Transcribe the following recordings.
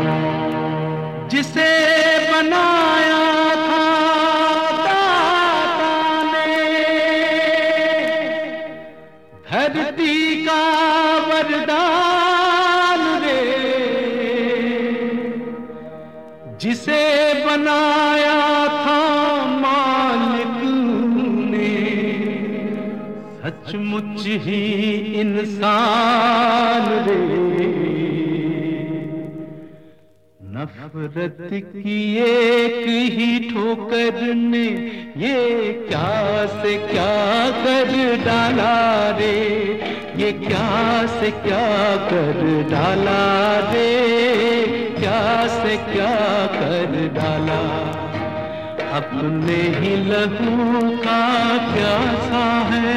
जिसे बनाया था दाता ने, धरती का वरदान रे, जिसे बनाया था मालिक ने, सचमुच ही इंसान रे। नफरत की एक ही ठोकर ने ये क्या से क्या कर डाला रे, ये क्या से क्या कर डाला रे, क्या से क्या कर डाला। अपने ही लहू का प्यासा है,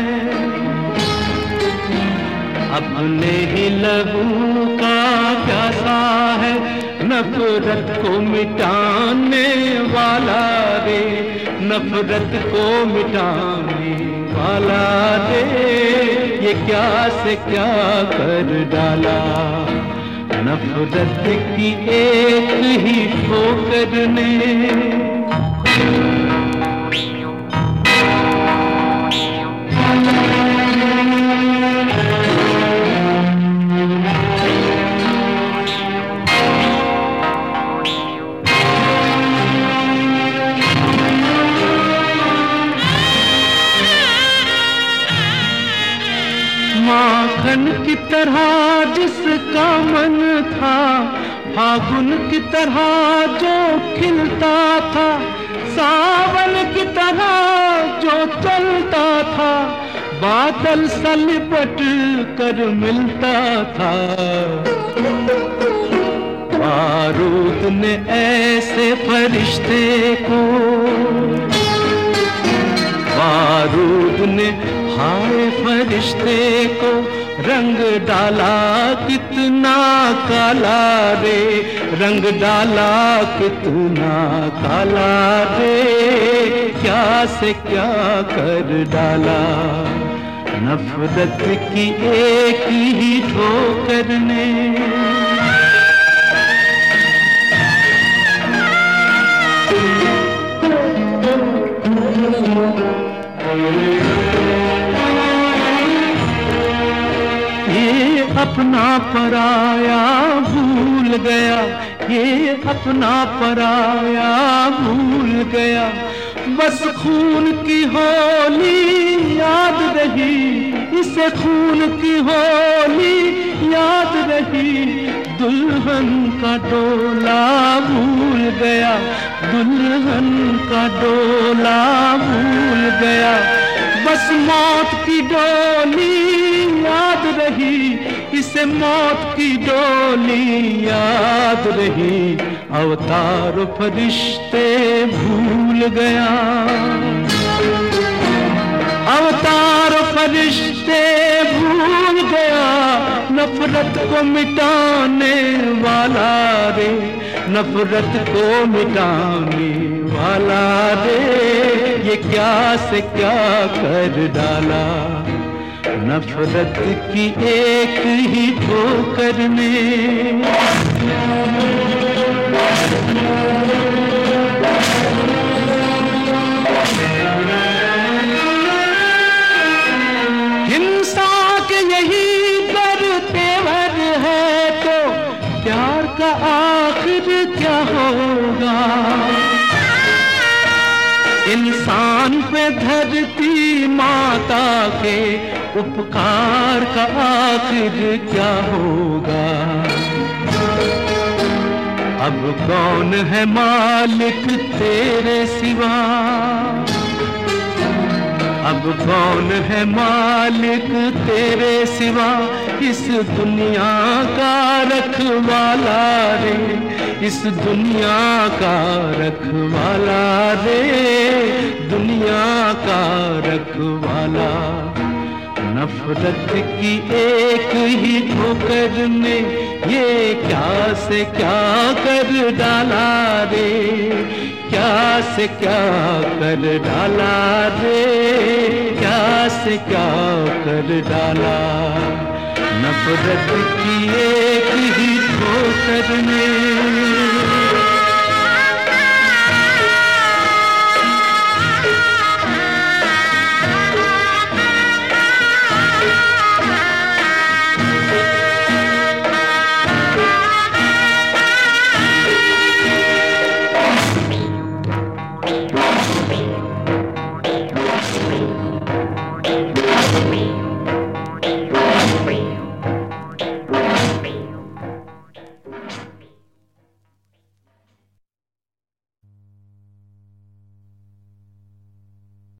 अपने ही लहू का प्यासा है, नफरत को मिटाने वाला रे, नफरत को मिटाने वाला रे, ये क्या से क्या कर डाला। नफरत की एक ही ठोकर ने, माखन की तरह जिसका मन था, फागुन की तरह जो खिलता था, सावन की तरह जो चलता था, बादल सा लिपट कर मिलता था। बारूद ने ऐसे फरिश्ते को, बारूद ने हाय फरिश्ते को रंग डाला कितना काला रे, रंग डाला कितना काला रे, क्या से क्या कर डाला। नफरत की एक ही ठोकर ने, ये अपना पराया भूल गया, ये अपना पराया भूल गया, बस खून की होली याद रही, इसे खून की होली याद रही। दुल्हन का डोला भूल गया, दुल्हन का डोला भूल गया, बस मौत की डोली याद रही, इसे मौत की डोली याद रही। अवतार फरिश्ते भूल गया, अवतार फरिश्ते भूल गया, नफरत को मिटाने वाला रे, नफरत को मिटाने वाला रे, ये क्या से क्या कर डाला। नफरत की एक ही ठोकर ने, हिंसा के यही गर तेवर है तो प्यार का आखिर क्या होगा। इंसान पे धरती माता के उपकार का आखिर क्या होगा। अब कौन है मालिक तेरे सिवा, अब कौन है मालिक तेरे सिवा, इस दुनिया का रखवाला रे, इस दुनिया का रखवाला रे, दुनिया का रखवाला। नफरत की एक ही ठोकर ने ये क्या से क्या कर डाला रे, क्या से क्या कर डाला रे, क्या से क्या कर डाला। नफरत की एक ही ठोकर